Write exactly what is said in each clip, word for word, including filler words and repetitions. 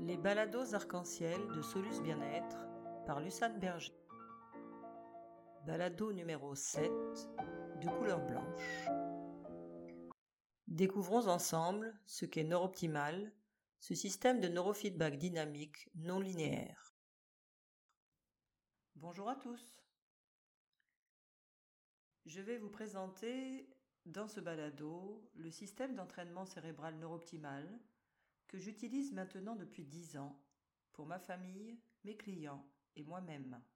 Les balados arc-en-ciel de Solus Bien-être par Lucane Berger. Balado numéro sept, de couleur blanche. Découvrons ensemble ce qu'est Neuroptimal, ce système de neurofeedback dynamique non linéaire. Bonjour à tous. Je vais vous présenter dans ce balado le système d'entraînement cérébral Neuroptimal que j'utilise maintenant depuis dix ans pour ma famille, mes clients et moi-même.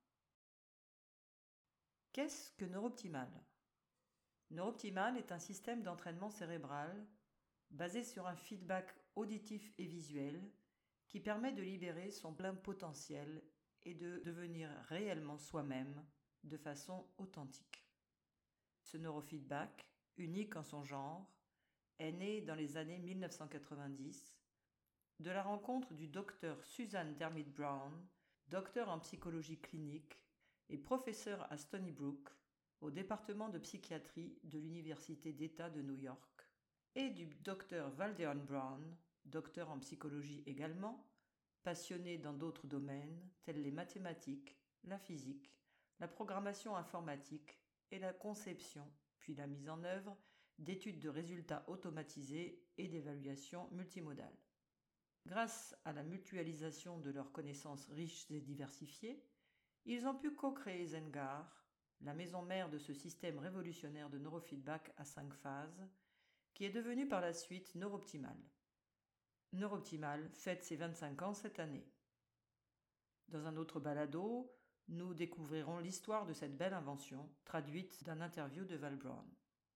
Qu'est-ce que Neuroptimal ? Neuroptimal est un système d'entraînement cérébral basé sur un feedback auditif et visuel qui permet de libérer son plein potentiel et de devenir réellement soi-même de façon authentique. Ce neurofeedback, unique en son genre, est né dans les années mille neuf cent quatre-vingt-dix de la rencontre du docteur Susan Dermit Brown, docteur en psychologie clinique et professeur à Stony Brook, au département de psychiatrie de l'Université d'État de New York, et du docteur Valdeon Brown, docteur en psychologie également, passionné dans d'autres domaines tels les mathématiques, la physique, la programmation informatique et la conception, puis la mise en œuvre d'études de résultats automatisés et d'évaluation multimodale. Grâce à la mutualisation de leurs connaissances riches et diversifiées, ils ont pu co-créer Zengar, la maison mère de ce système révolutionnaire de neurofeedback à cinq phases, qui est devenu par la suite Neuroptimal. Neuroptimal fête ses vingt-cinq ans cette année. Dans un autre balado, nous découvrirons l'histoire de cette belle invention, traduite d'un interview de Val Brown.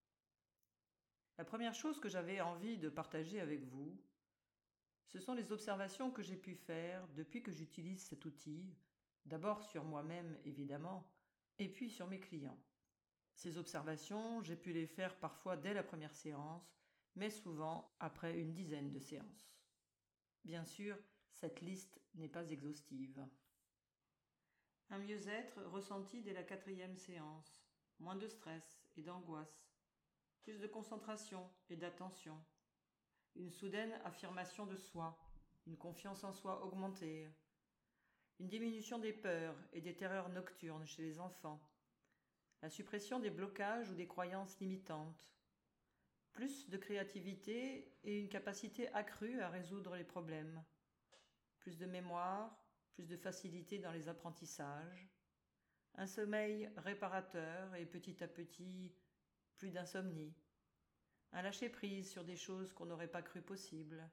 La première chose que j'avais envie de partager avec vous, ce sont les observations que j'ai pu faire depuis que j'utilise cet outil, d'abord sur moi-même évidemment, et puis sur mes clients. Ces observations, j'ai pu les faire parfois dès la première séance, mais souvent après une dizaine de séances. Bien sûr, cette liste n'est pas exhaustive. Un mieux-être ressenti dès la quatrième séance, moins de stress et d'angoisse, plus de concentration et d'attention, une soudaine affirmation de soi, une confiance en soi augmentée, une diminution des peurs et des terreurs nocturnes chez les enfants, la suppression des blocages ou des croyances limitantes, plus de créativité et une capacité accrue à résoudre les problèmes, plus de mémoire, plus de facilité dans les apprentissages, un sommeil réparateur et petit à petit plus d'insomnie, un lâcher-prise sur des choses qu'on n'aurait pas cru possibles,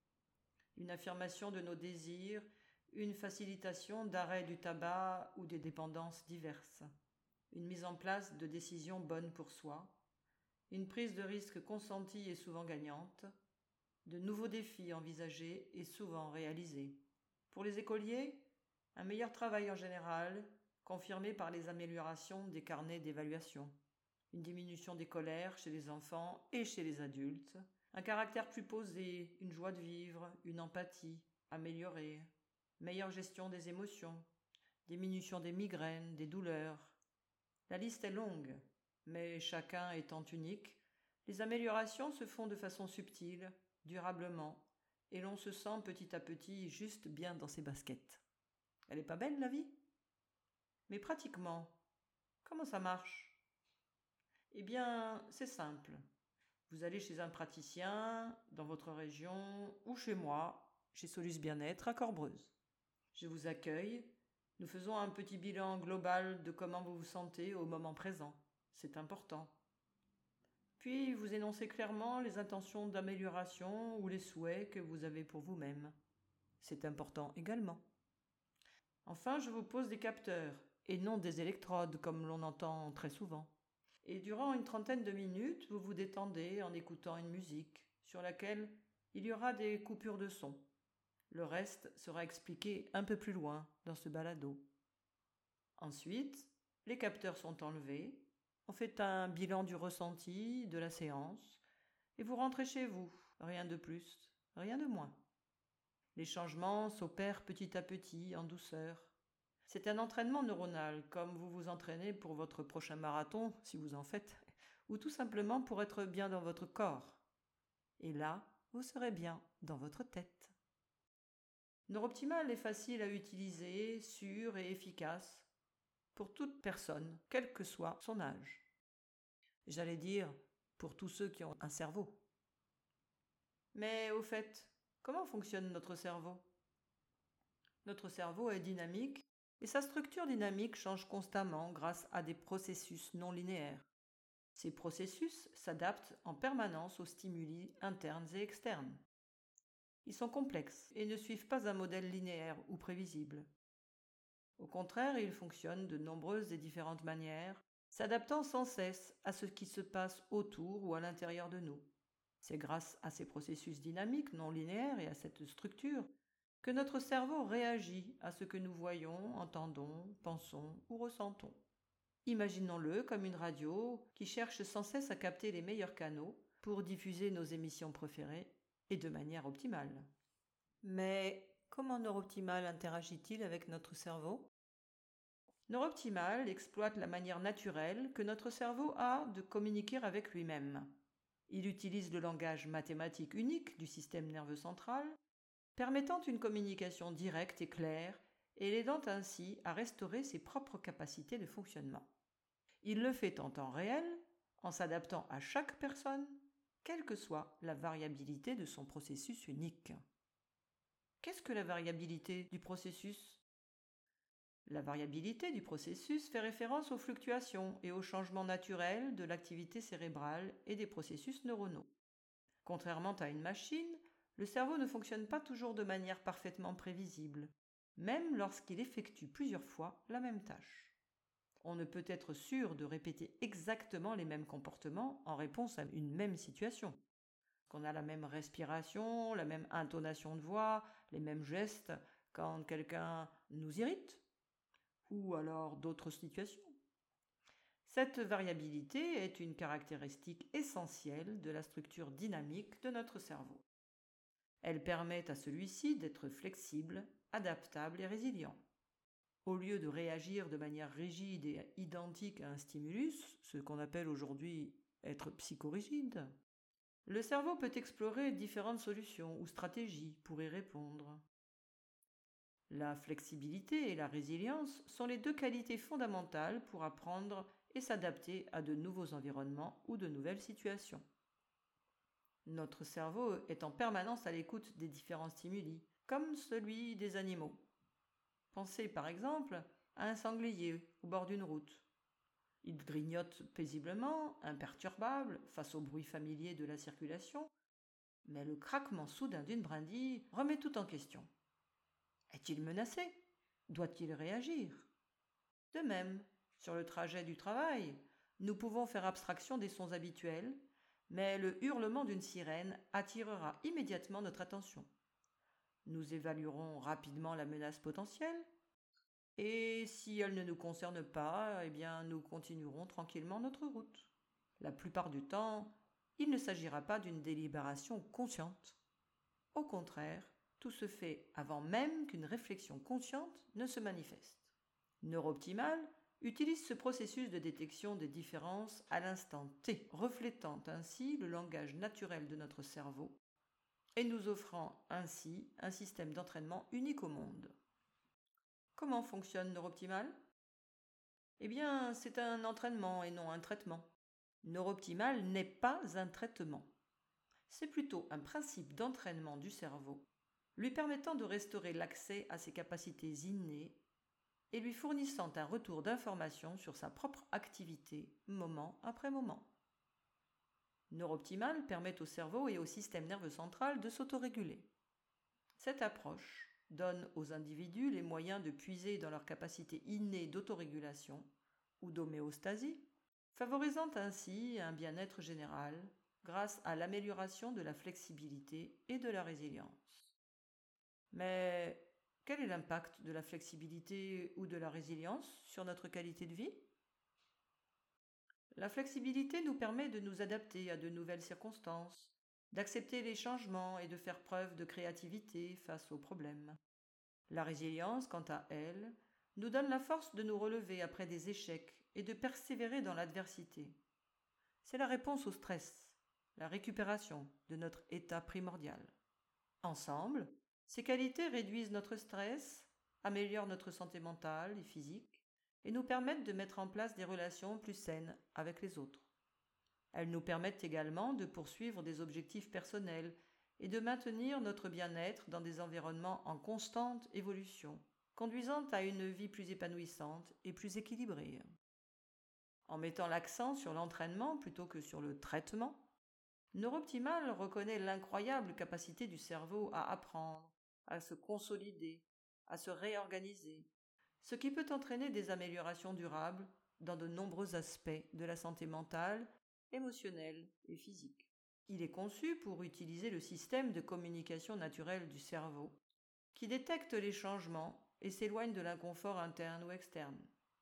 une affirmation de nos désirs, une facilitation d'arrêt du tabac ou des dépendances diverses, une mise en place de décisions bonnes pour soi, une prise de risque consentie et souvent gagnante, de nouveaux défis envisagés et souvent réalisés. Pour les écoliers, un meilleur travail en général, confirmé par les améliorations des carnets d'évaluation. Une diminution des colères chez les enfants et chez les adultes, un caractère plus posé, une joie de vivre, une empathie améliorée, meilleure gestion des émotions, diminution des migraines, des douleurs. La liste est longue, mais chacun étant unique, les améliorations se font de façon subtile, durablement, et l'on se sent petit à petit juste bien dans ses baskets. Elle est pas belle, la vie ? Mais pratiquement, comment ça marche ? Eh bien, c'est simple. Vous allez chez un praticien, dans votre région, ou chez moi, chez Solus Bien-être à Corbreuse. Je vous accueille. Nous faisons un petit bilan global de comment vous vous sentez au moment présent. C'est important. Puis, vous énoncez clairement les intentions d'amélioration ou les souhaits que vous avez pour vous-même. C'est important également. Enfin, je vous pose des capteurs, et non des électrodes comme l'on entend très souvent. Et durant une trentaine de minutes, vous vous détendez en écoutant une musique sur laquelle il y aura des coupures de son. Le reste sera expliqué un peu plus loin dans ce balado. Ensuite, les capteurs sont enlevés, on fait un bilan du ressenti, de la séance, et vous rentrez chez vous, rien de plus, rien de moins. Les changements s'opèrent petit à petit, en douceur. C'est un entraînement neuronal, comme vous vous entraînez pour votre prochain marathon, si vous en faites, ou tout simplement pour être bien dans votre corps. Et là, vous serez bien dans votre tête. Neuroptimal est facile à utiliser, sûr et efficace pour toute personne, quel que soit son âge. J'allais dire pour tous ceux qui ont un cerveau. Mais au fait, comment fonctionne notre cerveau ? Notre cerveau est dynamique et sa structure dynamique change constamment grâce à des processus non linéaires. Ces processus s'adaptent en permanence aux stimuli internes et externes. Ils sont complexes et ne suivent pas un modèle linéaire ou prévisible. Au contraire, ils fonctionnent de nombreuses et différentes manières, s'adaptant sans cesse à ce qui se passe autour ou à l'intérieur de nous. C'est grâce à ces processus dynamiques non linéaires et à cette structure que notre cerveau réagit à ce que nous voyons, entendons, pensons ou ressentons. Imaginons-le comme une radio qui cherche sans cesse à capter les meilleurs canaux pour diffuser nos émissions préférées et de manière optimale. Mais comment Neuroptimal interagit-il avec notre cerveau ? Neuroptimal exploite la manière naturelle que notre cerveau a de communiquer avec lui-même. Il utilise le langage mathématique unique du système nerveux central, permettant une communication directe et claire et l'aidant ainsi à restaurer ses propres capacités de fonctionnement. Il le fait en temps réel, en s'adaptant à chaque personne, quelle que soit la variabilité de son processus unique. Qu'est-ce que la variabilité du processus ? La variabilité du processus fait référence aux fluctuations et aux changements naturels de l'activité cérébrale et des processus neuronaux. Contrairement à une machine, le cerveau ne fonctionne pas toujours de manière parfaitement prévisible, même lorsqu'il effectue plusieurs fois la même tâche. On ne peut être sûr de répéter exactement les mêmes comportements en réponse à une même situation. Qu'on a la même respiration, la même intonation de voix, les mêmes gestes quand quelqu'un nous irrite, ou alors d'autres situations. Cette variabilité est une caractéristique essentielle de la structure dynamique de notre cerveau. Elle permet à celui-ci d'être flexible, adaptable et résilient. Au lieu de réagir de manière rigide et identique à un stimulus, ce qu'on appelle aujourd'hui être psychorigide, le cerveau peut explorer différentes solutions ou stratégies pour y répondre. La flexibilité et la résilience sont les deux qualités fondamentales pour apprendre et s'adapter à de nouveaux environnements ou de nouvelles situations. Notre cerveau est en permanence à l'écoute des différents stimuli, comme celui des animaux. Pensez par exemple à un sanglier au bord d'une route. Il grignote paisiblement, imperturbable, face au bruit familier de la circulation, mais le craquement soudain d'une brindille remet tout en question. Est-il menacé ? Doit-il réagir ? De même, sur le trajet du travail, nous pouvons faire abstraction des sons habituels, mais le hurlement d'une sirène attirera immédiatement notre attention. Nous évaluerons rapidement la menace potentielle, et si elle ne nous concerne pas, eh bien nous continuerons tranquillement notre route. La plupart du temps, il ne s'agira pas d'une délibération consciente. Au contraire, tout se fait avant même qu'une réflexion consciente ne se manifeste. Neuroptimal utilise ce processus de détection des différences à l'instant T, reflétant ainsi le langage naturel de notre cerveau et nous offrant ainsi un système d'entraînement unique au monde. Comment fonctionne Neuroptimal ? Eh bien, c'est un entraînement et non un traitement. Neuroptimal n'est pas un traitement. C'est plutôt un principe d'entraînement du cerveau, lui permettant de restaurer l'accès à ses capacités innées et lui fournissant un retour d'information sur sa propre activité, moment après moment. Neuroptimal permet au cerveau et au système nerveux central de s'autoréguler. Cette approche donne aux individus les moyens de puiser dans leur capacité innée d'autorégulation ou d'homéostasie, favorisant ainsi un bien-être général grâce à l'amélioration de la flexibilité et de la résilience. Mais quel est l'impact de la flexibilité ou de la résilience sur notre qualité de vie ? La flexibilité nous permet de nous adapter à de nouvelles circonstances, d'accepter les changements et de faire preuve de créativité face aux problèmes. La résilience, quant à elle, nous donne la force de nous relever après des échecs et de persévérer dans l'adversité. C'est la réponse au stress, la récupération de notre état primordial. Ensemble, Ces qualités réduisent notre stress, améliorent notre santé mentale et physique et nous permettent de mettre en place des relations plus saines avec les autres. Elles nous permettent également de poursuivre des objectifs personnels et de maintenir notre bien-être dans des environnements en constante évolution, conduisant à une vie plus épanouissante et plus équilibrée. En mettant l'accent sur l'entraînement plutôt que sur le traitement, Neurooptimal reconnaît l'incroyable capacité du cerveau à apprendre, à se consolider, à se réorganiser, ce qui peut entraîner des améliorations durables dans de nombreux aspects de la santé mentale, émotionnelle et physique. Il est conçu pour utiliser le système de communication naturelle du cerveau, qui détecte les changements et s'éloigne de l'inconfort interne ou externe.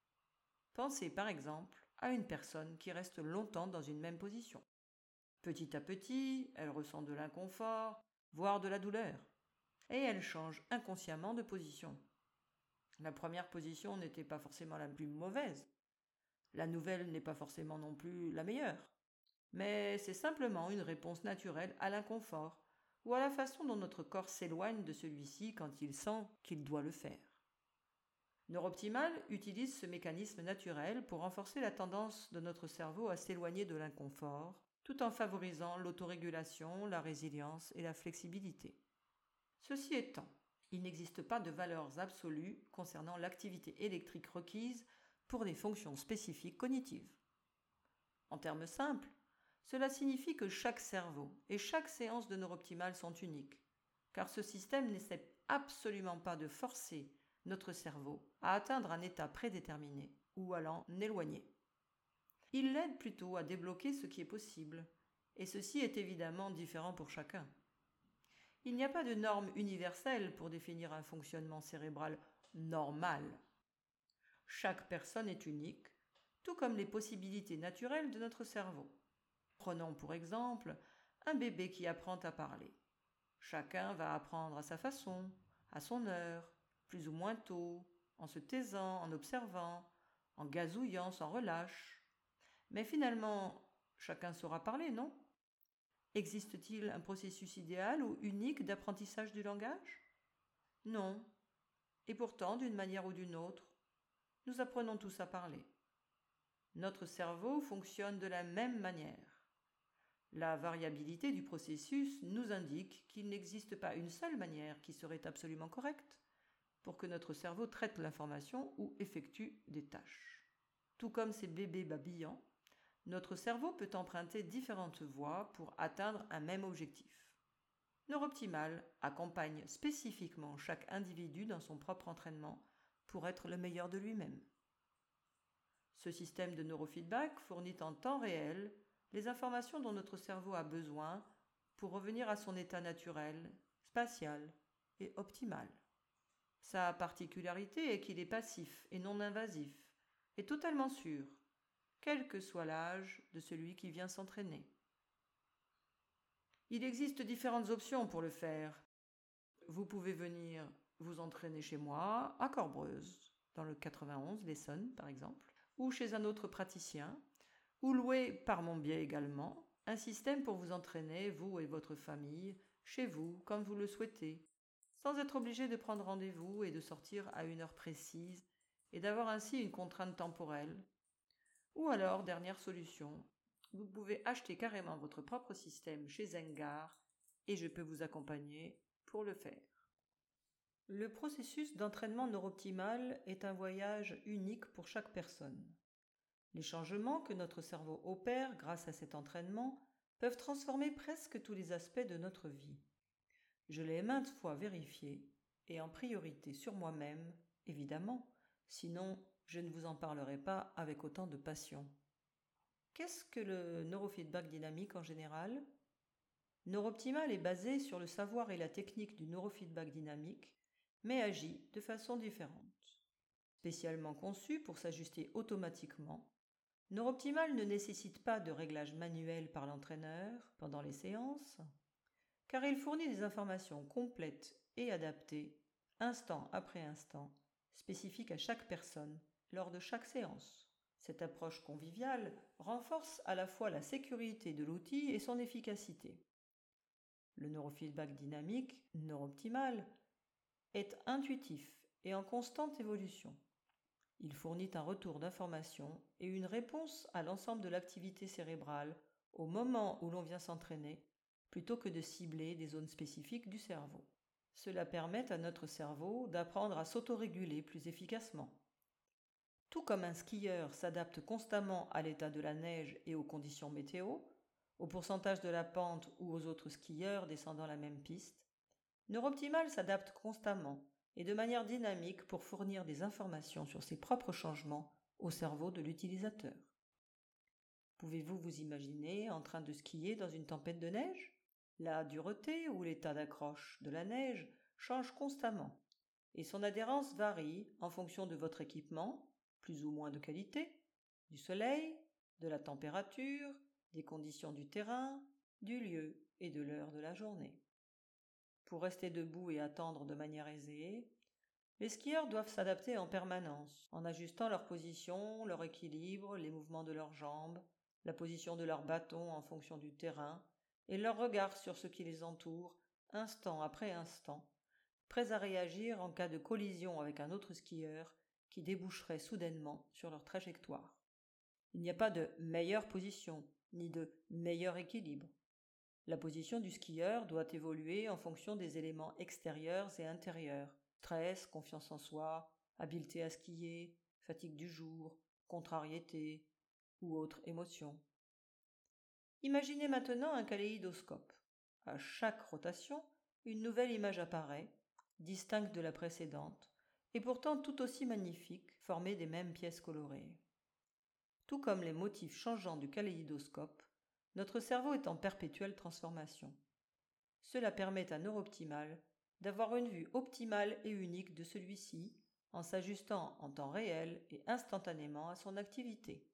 Pensez par exemple à une personne qui reste longtemps dans une même position. Petit à petit, elle ressent de l'inconfort, voire de la douleur, et elle change inconsciemment de position. La première position n'était pas forcément la plus mauvaise, la nouvelle n'est pas forcément non plus la meilleure, mais c'est simplement une réponse naturelle à l'inconfort ou à la façon dont notre corps s'éloigne de celui-ci quand il sent qu'il doit le faire. Neurooptimal utilise ce mécanisme naturel pour renforcer la tendance de notre cerveau à s'éloigner de l'inconfort, tout en favorisant l'autorégulation, la résilience et la flexibilité. Ceci étant, il n'existe pas de valeurs absolues concernant l'activité électrique requise pour des fonctions spécifiques cognitives. En termes simples, cela signifie que chaque cerveau et chaque séance de Neurooptimal sont uniques, car ce système n'essaie absolument pas de forcer notre cerveau à atteindre un état prédéterminé ou à l'en éloigner. Il l'aide plutôt à débloquer ce qui est possible, et ceci est évidemment différent pour chacun. Il n'y a pas de norme universelle pour définir un fonctionnement cérébral normal. Chaque personne est unique, tout comme les possibilités naturelles de notre cerveau. Prenons pour exemple un bébé qui apprend à parler. Chacun va apprendre à sa façon, à son heure, plus ou moins tôt, en se taisant, en observant, en gazouillant sans relâche. Mais finalement, chacun saura parler, non ? Existe-t-il un processus idéal ou unique d'apprentissage du langage ? Non. Et pourtant, d'une manière ou d'une autre, nous apprenons tous à parler. Notre cerveau fonctionne de la même manière. La variabilité du processus nous indique qu'il n'existe pas une seule manière qui serait absolument correcte pour que notre cerveau traite l'information ou effectue des tâches. Tout comme ces bébés babillants, notre cerveau peut emprunter différentes voies pour atteindre un même objectif. Neurooptimal accompagne spécifiquement chaque individu dans son propre entraînement pour être le meilleur de lui-même. Ce système de neurofeedback fournit en temps réel les informations dont notre cerveau a besoin pour revenir à son état naturel, spatial et optimal. Sa particularité est qu'il est passif et non invasif, et totalement sûr, quel que soit l'âge de celui qui vient s'entraîner. Il existe différentes options pour le faire. Vous pouvez venir vous entraîner chez moi, à Corbreuse, dans le quatre-vingt-onze, l'Essonne par exemple, ou chez un autre praticien, ou louer par mon biais également un système pour vous entraîner, vous et votre famille, chez vous, comme vous le souhaitez, sans être obligé de prendre rendez-vous et de sortir à une heure précise et d'avoir ainsi une contrainte temporelle. Ou alors, dernière solution, vous pouvez acheter carrément votre propre système chez Zengar et je peux vous accompagner pour le faire. Le processus d'entraînement neurooptimal est un voyage unique pour chaque personne. Les changements que notre cerveau opère grâce à cet entraînement peuvent transformer presque tous les aspects de notre vie. Je l'ai maintes fois vérifié, et en priorité sur moi-même, évidemment, sinon je ne vous en parlerai pas avec autant de passion. Qu'est-ce que le neurofeedback dynamique en général ? Neurooptimal est basé sur le savoir et la technique du neurofeedback dynamique, mais agit de façon différente. Spécialement conçu pour s'ajuster automatiquement, Neurooptimal ne nécessite pas de réglage manuel par l'entraîneur pendant les séances, car il fournit des informations complètes et adaptées, instant après instant, spécifiques à chaque personne, lors de chaque séance. Cette approche conviviale renforce à la fois la sécurité de l'outil et son efficacité. Le neurofeedback dynamique, neurooptimal, est intuitif et en constante évolution. Il fournit un retour d'information et une réponse à l'ensemble de l'activité cérébrale au moment où l'on vient s'entraîner, plutôt que de cibler des zones spécifiques du cerveau. Cela permet à notre cerveau d'apprendre à s'autoréguler plus efficacement. Tout comme un skieur s'adapte constamment à l'état de la neige et aux conditions météo, au pourcentage de la pente ou aux autres skieurs descendant la même piste, Neurooptimal s'adapte constamment et de manière dynamique pour fournir des informations sur ses propres changements au cerveau de l'utilisateur. Pouvez-vous vous imaginer en train de skier dans une tempête de neige ? La dureté ou l'état d'accroche de la neige change constamment et son adhérence varie en fonction de votre équipement, plus ou moins de qualité, du soleil, de la température, des conditions du terrain, du lieu et de l'heure de la journée. Pour rester debout et attendre de manière aisée, les skieurs doivent s'adapter en permanence, en ajustant leur position, leur équilibre, les mouvements de leurs jambes, la position de leur bâton en fonction du terrain et leur regard sur ce qui les entoure, instant après instant, prêts à réagir en cas de collision avec un autre skieur qui déboucherait soudainement sur leur trajectoire. Il n'y a pas de meilleure position, ni de meilleur équilibre. La position du skieur doit évoluer en fonction des éléments extérieurs et intérieurs, stress, confiance en soi, habileté à skier, fatigue du jour, contrariété ou autres émotions. Imaginez maintenant un kaléidoscope. À chaque rotation, une nouvelle image apparaît, distincte de la précédente, et pourtant tout aussi magnifique, formée des mêmes pièces colorées. Tout comme les motifs changeants du kaléidoscope, notre cerveau est en perpétuelle transformation. Cela permet à Neurooptimal d'avoir une vue optimale et unique de celui-ci en s'ajustant en temps réel et instantanément à son activité.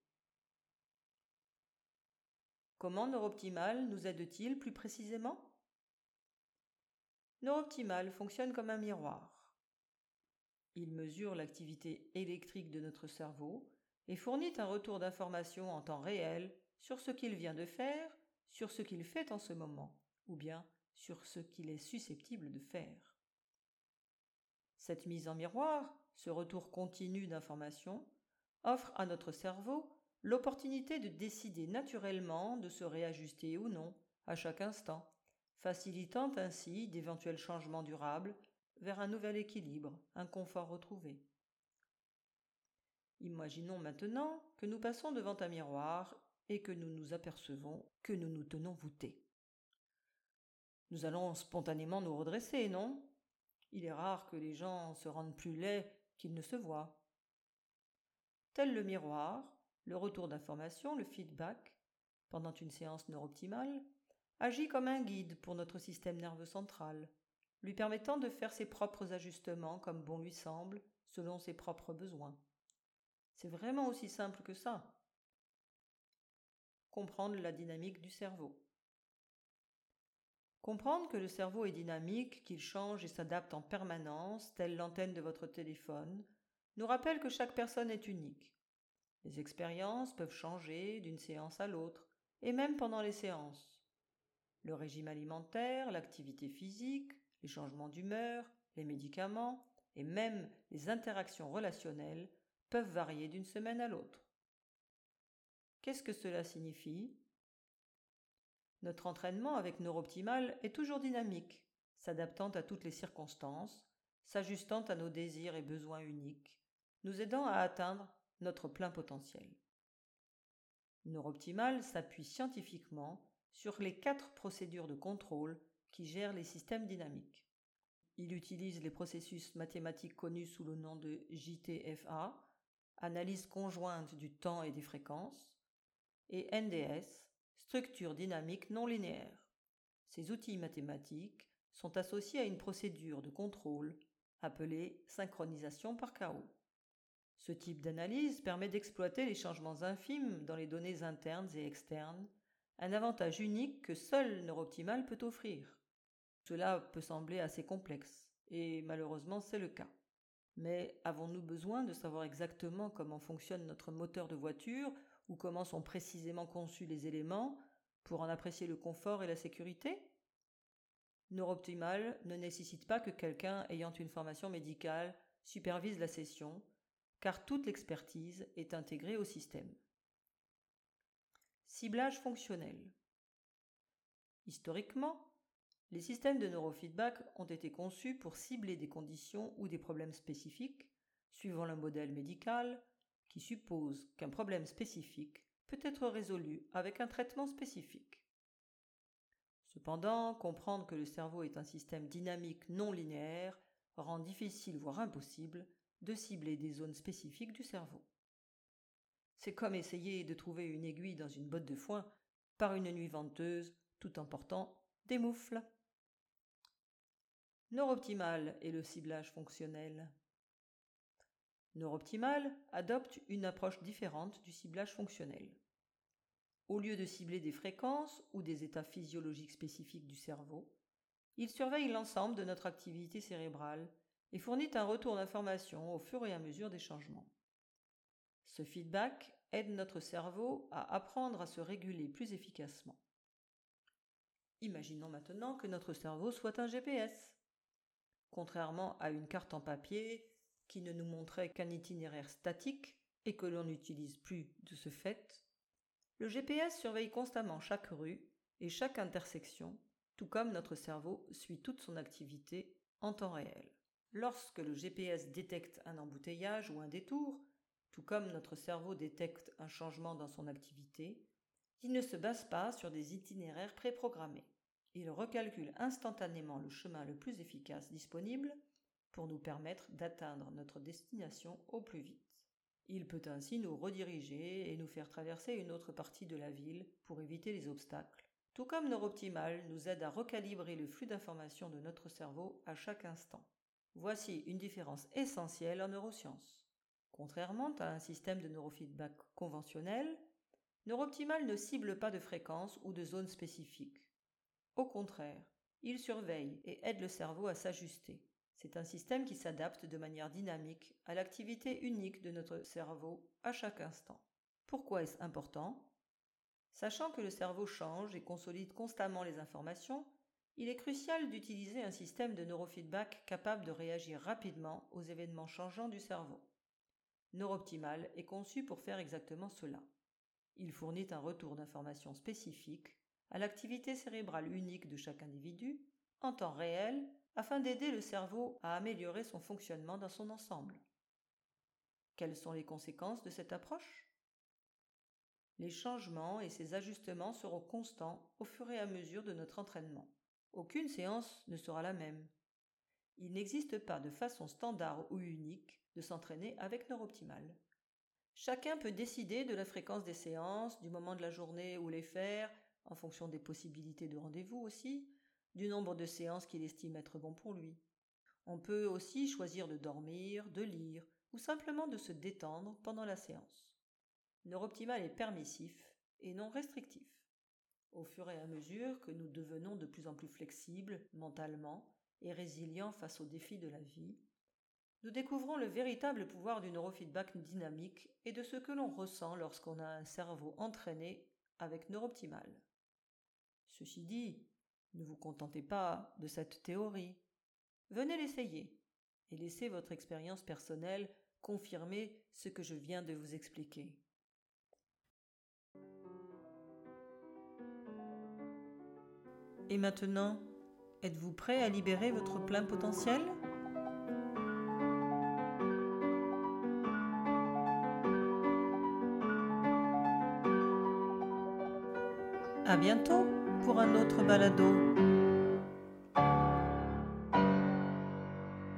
Comment Neurooptimal nous aide-t-il plus précisément ? Neurooptimal fonctionne comme un miroir. Il mesure l'activité électrique de notre cerveau et fournit un retour d'information en temps réel sur ce qu'il vient de faire, sur ce qu'il fait en ce moment, ou bien sur ce qu'il est susceptible de faire. Cette mise en miroir, ce retour continu d'information, offre à notre cerveau l'opportunité de décider naturellement de se réajuster ou non à chaque instant, facilitant ainsi d'éventuels changements durables vers un nouvel équilibre, un confort retrouvé. Imaginons maintenant que nous passons devant un miroir et que nous nous apercevons que nous nous tenons voûtés. Nous allons spontanément nous redresser, non ? Il est rare que les gens se rendent plus laids qu'ils ne se voient. Tel le miroir, le retour d'information, le feedback, pendant une séance neurooptimale, agit comme un guide pour notre système nerveux central, lui permettant de faire ses propres ajustements comme bon lui semble, selon ses propres besoins. C'est vraiment aussi simple que ça. Comprendre la dynamique du cerveau. Comprendre que le cerveau est dynamique, qu'il change et s'adapte en permanence, telle l'antenne de votre téléphone, nous rappelle que chaque personne est unique. Les expériences peuvent changer d'une séance à l'autre, et même pendant les séances. Le régime alimentaire, l'activité physique, les changements d'humeur, les médicaments et même les interactions relationnelles peuvent varier d'une semaine à l'autre. Qu'est-ce que cela signifie ? Notre entraînement avec Neurooptimal est toujours dynamique, s'adaptant à toutes les circonstances, s'ajustant à nos désirs et besoins uniques, nous aidant à atteindre notre plein potentiel. Neurooptimal s'appuie scientifiquement sur les quatre procédures de contrôle qui gèrent les systèmes dynamiques. Il utilise les processus mathématiques connus sous le nom de J T F A, analyse conjointe du temps et des fréquences, et N D S, structure dynamique non linéaire. Ces outils mathématiques sont associés à une procédure de contrôle appelée synchronisation par chaos. Ce type d'analyse permet d'exploiter les changements infimes dans les données internes et externes, un avantage unique que seul Neurooptimal peut offrir. Cela peut sembler assez complexe, et malheureusement c'est le cas. Mais avons-nous besoin de savoir exactement comment fonctionne notre moteur de voiture ou comment sont précisément conçus les éléments pour en apprécier le confort et la sécurité ? Neurooptimal ne nécessite pas que quelqu'un ayant une formation médicale supervise la session, car toute l'expertise est intégrée au système. Ciblage fonctionnel. Historiquement, les systèmes de neurofeedback ont été conçus pour cibler des conditions ou des problèmes spécifiques, suivant le modèle médical, qui suppose qu'un problème spécifique peut être résolu avec un traitement spécifique. Cependant, comprendre que le cerveau est un système dynamique non linéaire rend difficile, voire impossible, de cibler des zones spécifiques du cerveau. C'est comme essayer de trouver une aiguille dans une botte de foin par une nuit venteuse tout en portant des moufles. Neurooptimal et le ciblage fonctionnel. Neurooptimal adopte une approche différente du ciblage fonctionnel. Au lieu de cibler des fréquences ou des états physiologiques spécifiques du cerveau, il surveille l'ensemble de notre activité cérébrale et fournit un retour d'information au fur et à mesure des changements. Ce feedback aide notre cerveau à apprendre à se réguler plus efficacement. Imaginons maintenant que notre cerveau soit un G P S. Contrairement à une carte en papier qui ne nous montrait qu'un itinéraire statique et que l'on n'utilise plus de ce fait, le G P S surveille constamment chaque rue et chaque intersection, tout comme notre cerveau suit toute son activité en temps réel. Lorsque le G P S détecte un embouteillage ou un détour, tout comme notre cerveau détecte un changement dans son activité, il ne se base pas sur des itinéraires préprogrammés. Il recalcule instantanément le chemin le plus efficace disponible pour nous permettre d'atteindre notre destination au plus vite. Il peut ainsi nous rediriger et nous faire traverser une autre partie de la ville pour éviter les obstacles, tout comme Neurooptimal nous aide à recalibrer le flux d'informations de notre cerveau à chaque instant. Voici une différence essentielle en neurosciences. Contrairement à un système de neurofeedback conventionnel, Neurooptimal ne cible pas de fréquences ou de zones spécifiques. Au contraire, il surveille et aide le cerveau à s'ajuster. C'est un système qui s'adapte de manière dynamique à l'activité unique de notre cerveau à chaque instant. Pourquoi est-ce important ? Sachant que le cerveau change et consolide constamment les informations, il est crucial d'utiliser un système de neurofeedback capable de réagir rapidement aux événements changeants du cerveau. Neurooptimal est conçu pour faire exactement cela. Il fournit un retour d'informations spécifique à l'activité cérébrale unique de chaque individu en temps réel afin d'aider le cerveau à améliorer son fonctionnement dans son ensemble. Quelles sont les conséquences de cette approche ? Les changements et ces ajustements seront constants au fur et à mesure de notre entraînement. Aucune séance ne sera la même. Il n'existe pas de façon standard ou unique de s'entraîner avec Neurooptimal. Chacun peut décider de la fréquence des séances, du moment de la journée où les faire, en fonction des possibilités de rendez-vous aussi, du nombre de séances qu'il estime être bon pour lui. On peut aussi choisir de dormir, de lire ou simplement de se détendre pendant la séance. Neurooptimal est permissif et non restrictif. Au fur et à mesure que nous devenons de plus en plus flexibles mentalement et résilients face aux défis de la vie, nous découvrons le véritable pouvoir du neurofeedback dynamique et de ce que l'on ressent lorsqu'on a un cerveau entraîné avec Neurooptimal. Ceci dit, ne vous contentez pas de cette théorie. Venez l'essayer et laissez votre expérience personnelle confirmer ce que je viens de vous expliquer. Et maintenant, êtes-vous prêt à libérer votre plein potentiel ? À bientôt pour un autre balado.